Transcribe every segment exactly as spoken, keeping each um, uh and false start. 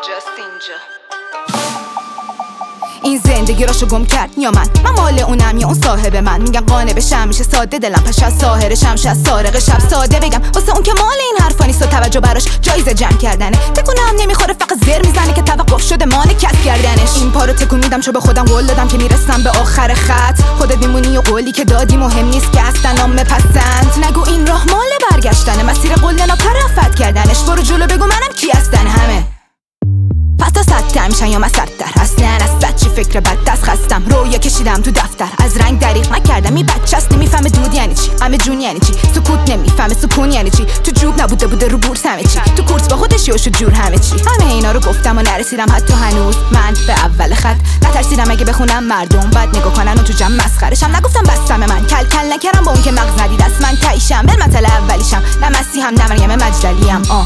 کجاست اینجا؟ این زندگی راشو گم کرد یا من من مال اونم یا اون صاحب من. میگن قانع بشم میشه ساده، دلم پش از ساحر شمش از سارق شب ساده بگم واسه اون که مال این حرفا نیست و توجه براش جایزه جمع کردنه. تکونم نمیخوره فقط زر میزنه که توقف شده مان کس کردنش. این پارو تکون میدم چون به خودم قول دادم که میرسم به آخر خط. خودت میمونی و قولی که دادی مهم نیست که اصلا نام پسند. نگو این راه مال برگشتنه، مسیر قول ناپر رفت کردنش. برو جلو بگو منم کی هستن همه. پس تا سطح میشن یا من سطح اصلا از بد چی فکر بد دست خستم. رویا کشیدم تو دفتر از رنگ دریغ نکردم. این بچه هست نمیفهمه دود یعنی چی، همه جون یعنی چی. سکوت نمیفهمه سکون یعنی چی. تو جوب نبوده بوده رو بورس همه چی. تو کورس با خودش یوشو جور همه چی. همه اینا رو گفتم و نرسیدم حتی هنوز من به اول خط. نترسیدم اگه بخونم مردم بعد نگاه کنن و تو جمع مسخره‌شم. نگفتم بسم من کل کل نکردم با اون که مغز ندید از من تایشم. بل مطلع اولیشم نه مسیحم نه مریم مجدلیم. آ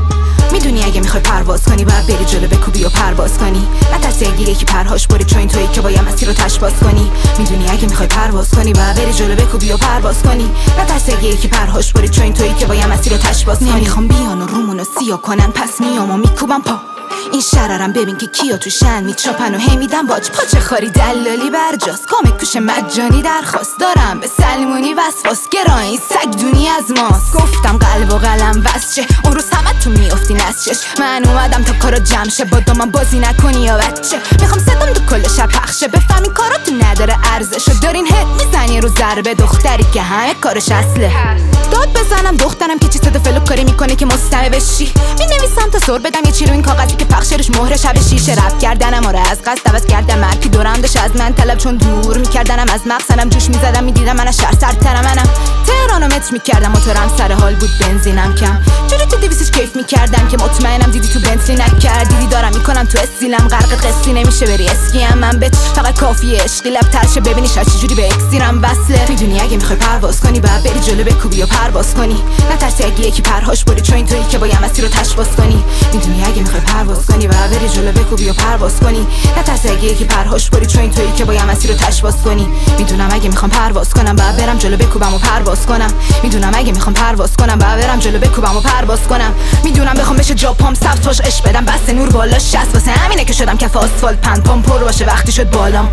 میدونی اگه میخوای پرواز کنی باید بری جلو بکوبی و پرواز کنی. نترسی اگه یکی پرهاش بری چون این تویی که باید مسیر رو تش باز کنی. میدونی اگه میخوای پرواز کنی باید بری جلو بکوبی و پرواز کنی. نترسی اگه یکی پرهاش بری چون این تویی که باید مسیر رو تش باز کنی. نمیخوام بیان و رومونو سیاه کنن پس میام و میکوبم پا. این شررم ببین که کیا تو شن میچاپن و هی میدن باج. پاچه خاری دلالی برجاست کامک کوش مجانی درخواست دارم به سلمونی وسواس. گرایی سگ دونی از ماست. گفتم قلب و قلم واسه اون روز همه تو میافتی نسچش. من اومدم تا کارا جمع شه با دامم بازی نکنی یا بچه. میخوام صدام تو کل شب پخشه بفهمی کاراتو نداره ارزشو. دارین هد میزنی رو ضربه دختری که همه کارش اصله. داد بزنم دخترم که چی صد فلوک کاری میکنه که مستمع بشی. مینویسم تا سر بدم یه چی رو این کاغذی که پخش روش مهر شب شیشه. رفت کردنم آره از قصد عوض کردم مرکی دورم داشت از من طلب چون دور میکردنم از مقصدم. جوش میزدم میدیدم من از شهر سرترم. منم تهرانو متر میکردم موتورم سر حال بود بنزینم کم. جوری تو دویستش کیف میکردم که مطمئنم دیدی تو بنزلی نکرد. دیدی دارم میکنم تو استیلم غرق قصی نمیشه بری اسکیم من بچ. فقط کافیه عشقی لب ترشه ببینی شاید چجوری به اکسیرم وصله. میدونی اگه میخوای پرواز کنی باید بری جلو بکوبی و پرواز کنی. نترسی اگه یکی پرهاش بری چون این تویی که باید مسیر رو تش باز کنی. میدونی اگه میخوای پرواز کنی باید بری جلو بکوبی و پرواز کنی. نترسی اگه یکی پرهاش بری چون این تویی که باید مسیر رو تش باز کنی. میدونم اگه میخوام پرواز کنم باید برم جلو بکوبم و پرواز کنم. میدونم اگه میخوام پرواز کنم باید برم جلو بکوبم و پرواز کنم. میدونم بخوام بشه جا پام سبز پاش عشق بدم بس نور بالا شصت. واسه همینه که شدم کف آسفالت پند پام پر باشه وقتی شد بالام.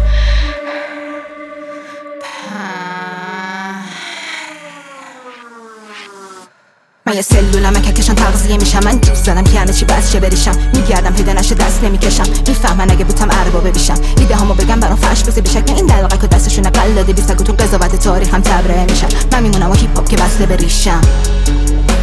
من یه سلولم ککشن تغذیه میشم. من دوست زدم که همه چی بس چه بریشم. میگردم پیدا نشه دست نمیکشم. میفهمن اگه بودم اربابه بشم. ایده هامو بگم برام فرش بزه بشک. این دلقه که دستشونه قلاده بیستگو تو قضاوت تاریخ هم تبرئه میشم. من میمونم و هیپ هاپ که وصله به ریشم.